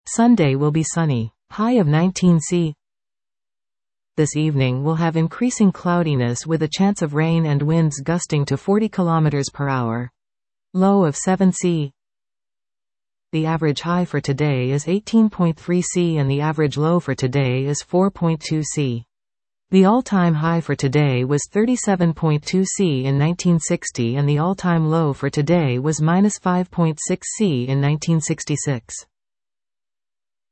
Sunday will be sunny. High of 19 C. This evening will have increasing cloudiness with a chance of rain and winds gusting to 40 km per hour. Low of 7 C. The average high for today is 18.3 C and the average low for today is 4.2 C. The all-time high for today was 37.2 C in 1960 and the all-time low for today was -5.6 C in 1966.